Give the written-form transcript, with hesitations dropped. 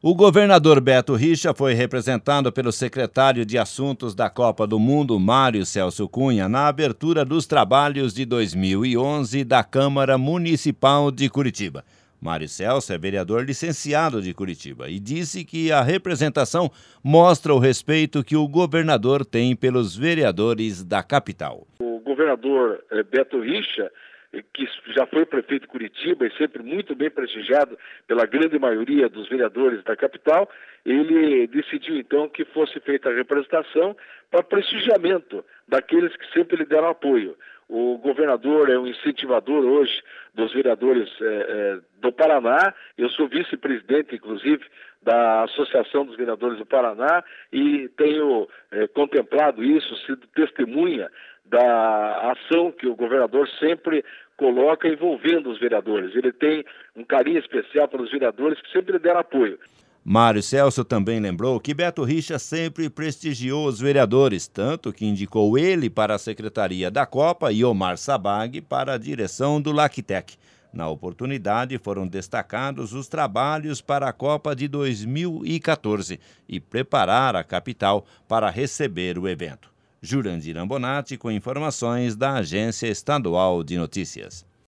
O governador Beto Richa foi representado pelo secretário de Assuntos da Copa do Mundo, Mário Celso Cunha, na abertura dos trabalhos de 2011 da Câmara Municipal de Curitiba. Mário Celso é vereador licenciado de Curitiba e disse que a representação mostra o respeito que o governador tem pelos vereadores da capital. O governador Beto Richa, que já foi prefeito de Curitiba e sempre muito bem prestigiado pela grande maioria dos vereadores da capital, ele decidiu então que fosse feita a representação para prestigiamento daqueles que sempre lhe deram apoio. O governador é um incentivador hoje dos vereadores do Paraná. Eu sou vice-presidente, inclusive, da Associação dos Vereadores do Paraná e tenho contemplado isso, sido testemunha da ação que o governador sempre coloca envolvendo os vereadores. Ele tem um carinho especial pelos vereadores que sempre lhe deram apoio. Mário Celso também lembrou que Beto Richa sempre prestigiou os vereadores, tanto que indicou ele para a Secretaria da Copa e Omar Sabag para a direção do Lactec. Na oportunidade, foram destacados os trabalhos para a Copa de 2014 e preparar a capital para receber o evento. Jurandir Ambonati com informações da Agência Estadual de Notícias.